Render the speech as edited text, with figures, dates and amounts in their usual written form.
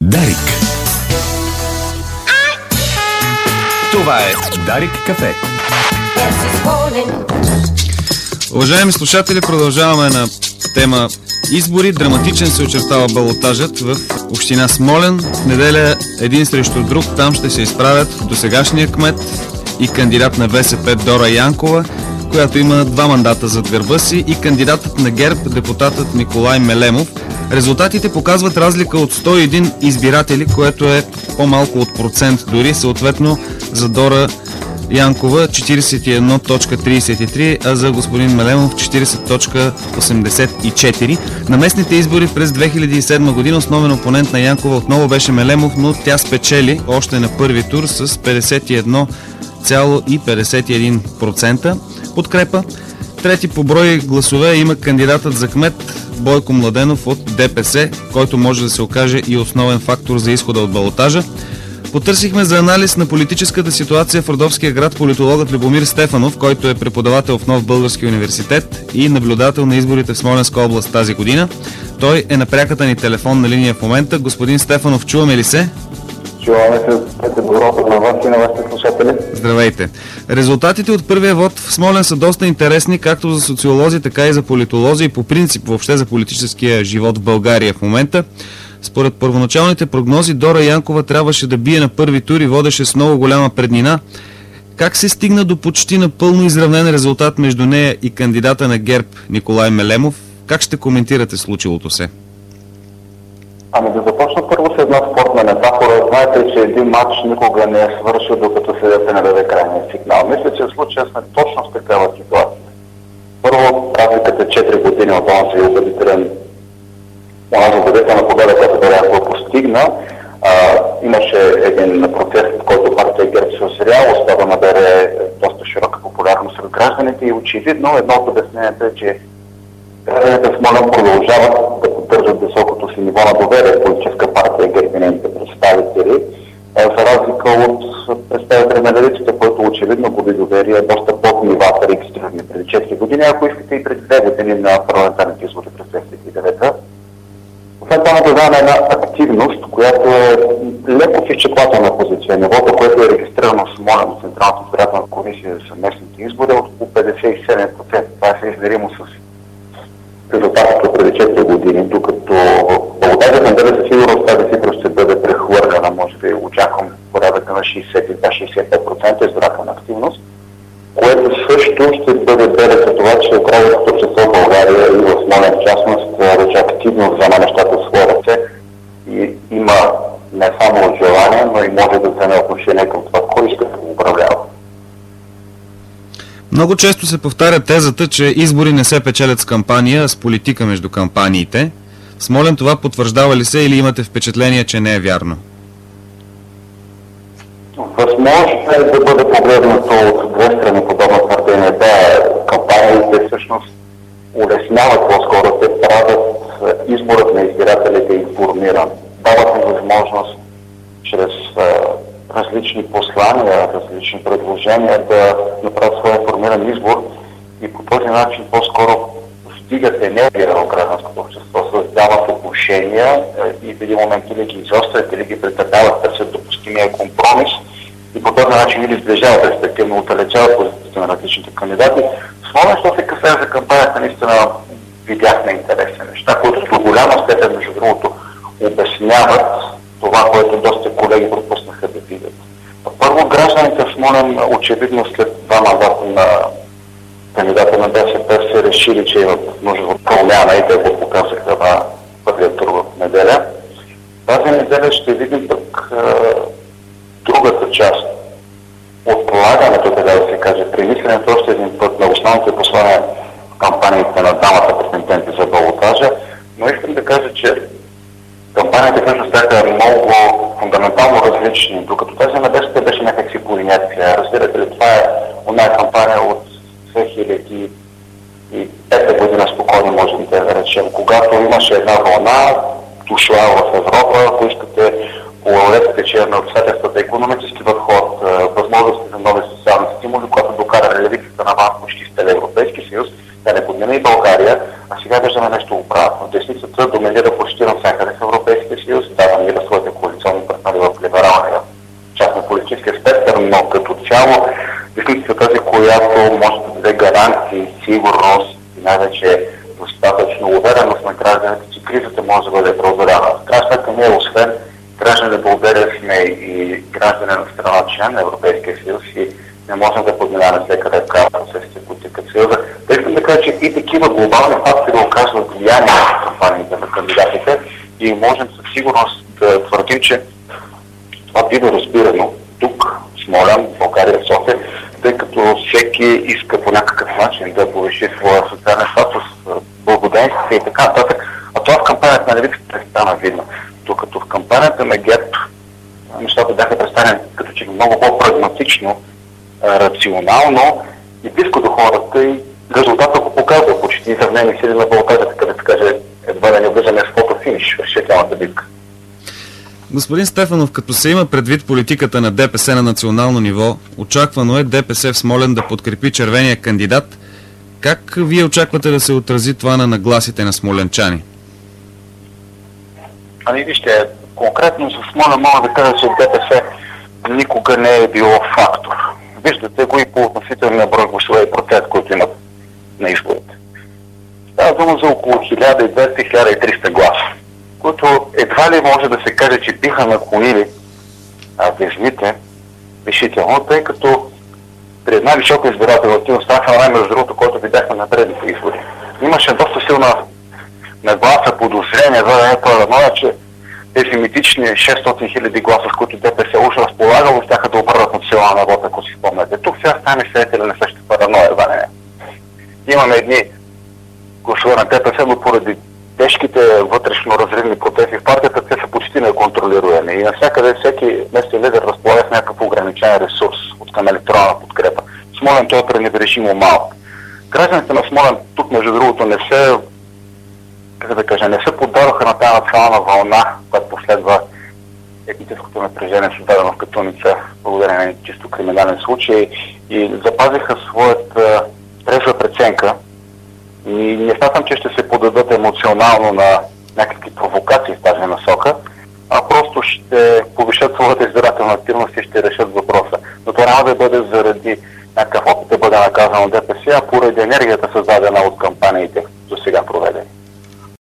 Дарик. Това е Дарик кафе. Уважаеми слушатели, продължаваме на тема избори. Драматичен се очертава балотажът в община Смолян. В неделя един срещу друг там ще се изправят досегашния кмет и кандидат на БСП Дора Янкова, която има 2 мандата зад гърба си, и кандидатът на ГЕРБ, депутатът Николай Мелемов. Резултатите показват разлика от 101 избиратели, което е по-малко от процент дори, съответно за Дора Янкова 41.33, а за господин Мелемов 40.84. На местните избори през 2007 година основен опонент на Янкова отново беше Мелемов, но тя спечели още на първи тур с 51,51% подкрепа. Трети по брой гласове има кандидатът за кмет Бойко Младенов от ДПС, който може да се окаже и основен фактор за изхода от балотажа. Потърсихме за анализ на политическата ситуация в Родопския град политологът Любомир Стефанов, който е преподавател в Нов български университет и наблюдател на изборите в Смолянска област тази година. Той е на пряката ни телефонна линия в момента. Господин Стефанов, чуваме ли се? Чуваме се. Доброто на вас и на вашите слушатели. Здравейте. Резултатите от първия вод в Смолян са доста интересни, както за социолози, така и за политолози и по принцип въобще за политическия живот в България в момента. Според първоначалните прогнози Дора Янкова трябваше да бие на първи тур и водеше с много голяма преднина. Как се стигна до почти напълно изравнен резултат между нея и кандидата на ГЕРБ Николай Мелемов? Как ще коментирате случилото се? Ами да започна първо с една спортна метафора. Знаете, че един матч никога не е свършил, докато съдията не даде крайния сигнал. Мисля, че в случая сме точно в такава ситуация. Първо, разликата е 4 години от онзи убедителен убедителна победа, която Дора Янкова постигна. Имаше един процес, в който партия ГЕРБ се озря, успя да набере доста широка популярност сред гражданите и очевидно едно от обясненията е, че гражданите в Смолян продължават да поддържат високото си ниво на доверие в политическа партия ГЕРБ и нейните представители, за разлика от представители на левицата, който очевидно губи доверие доста под нивата, регистрирани преди 4 години, ако искате и преди 2 години на парламентарните избори през 2009. Освен това наблюдаваме една активност, която е леко в изчислителна позиция. Нивото, което е регистрирано в Смолян от Централната избирателна комисия за местните избори, от около 57%. Това е съизмеримо с резултатите преди 4 години, докато балотажът на със сигурност тази цифра ще бъде прехвърляна, може би очаквам порядъка на 62-65% избирателна активност, което също ще бъде белег за това, че гражданското общество в България и в Смолян в частност вече активно взема нещата в своя ръце и има не само желание, но и може да вземе отношение към това, кой иска да го управлява. Много често се повтаря тезата, че избори не се печелят с кампания, а с политика между кампаниите. В Смолян това потвърждава ли се или имате впечатление, че не е вярно? Възможно е да бъде погледнато от две страни подобна твърдение. Да, кампаниите всъщност улесняват по-скоро, те правят изборът на избирателите информиран. Дават им възможност чрез различни послания, различни предложения да направят своя информиран избор и по този начин по-скоро вдигат енергия в гражданското общество, създават отношения и в един момент или ги изострят, или ги претърпяват, търсят допустимия компромис и по този начин или сближават, респективно отдалечават позициите на различните кандидати. Смолен, що се касае за кампанията, наистина видяхме интересни неща, които до голяма степен, между другото, обясняват това, което доста колеги пропуснаха да видят. Първо, гражданите в Смолян очевидно след 2 мандата на кандидата на БСП се решили, че имат нужда от промяна и те го показаха на първия тур в неделя. Тази неделя ще видим пък другата част. Отлагането, така да се каже, премисленето още един път на основните послания в кампаниите на дамата претенденти за балотажа, но искам да кажа, че кампаниите всъщност бяха много фундаментално различни, докато тази на БСП беше някакси по инерция. Разбирате ли, това е една кампания от 2005 година, спокойно можем да речем, когато имаше една вълна, дошла в Европа, ако искате, по левите черна обстоятелствата, икономически възход, възможности за нови социални стимули, която докара левицата на вас почти с Европейски съюз, да не подмина и България, а сега виждаме нещо обратно. Десницата доминира почти навсякъде в Европейския съюз, да намира своите политическия спектър, но като цяло десницата е тази, която може да даде гаранции, сигурност и най-вече достатъчно увереност на гражданите, че кризата може да бъде преодоляна. В крайна сметка ние, освен граждани на България, сме и граждани на страна член на Европейския съюз и не можем да подминаваме всекъде в края процесите, които текат съюза. Да искам да кажа, че и такива глобални фактори оказват влияние на кампаниите на кандидатите и можем със сигурност да твърдим, че това бива разбирано тук, в Смолян, в България, в София, тъй като всеки иска по някакъв начин да повиши своя социален статус, благоденствие и така нататък. А това в кампанията на левицата стана видно. Докато в кампанията на ГЕРБ нещата бяха представени като че много по-прагматично, рационално и близко до хората и резултатът го показва почти изравнени сили на Балкажа, така да се каже, едва да не влизаме с фотофиниш в решителната битка. Господин Стефанов, като се има предвид политиката на ДПС на национално ниво, очаквано е ДПС в Смолян да подкрепи червения кандидат. Как вие очаквате да се отрази това на нагласите на смолянчани? Ами вижте, конкретно с Смолян мога да кажа, че ДПС никога не е било фактор. Виждате го и по относителния брой гласове и процент, които имат на изборите. Става дума за около 1200-1300 гласа, които едва ли може да се каже, че биха наклонили везните решително, тъй като при една висока избирателна активност става време, между другото, който видяхме на предните избори. Имаше доста силна нагласа, подозрение, за да не параноя, че тези митични 600 хиляди гласа, с които ДПС уж разполагало, щяха да обърнат национална вода, ако си спомняте. Тук сега стане свидетели на същата параноя, да не. Имаме едни гласове на ДПС, но поради тежките вътрешно разривни протести в партията, те са почти неконтролируеми. И навсякъде всеки местен лидер разполага с някакъв ограничен ресурс от към електронна подкрепа. Смолян той е пренебрежимо малък. Гражданите на Смолян тук, между другото, не се поддадоха на тази национална вълна, която последва етническото напрежение, създадено в Катуница, благодарение на чисто криминален случай, и запазиха своята трезва преценка. И не смятам, че ще се подадат емоционално на някакви провокации в тази насока, а просто ще повишат своята избирателна активност и ще решат въпроса. Но това няма да бъде заради някакъв опит да бъде наказано ДПС, а поради енергията, създадена от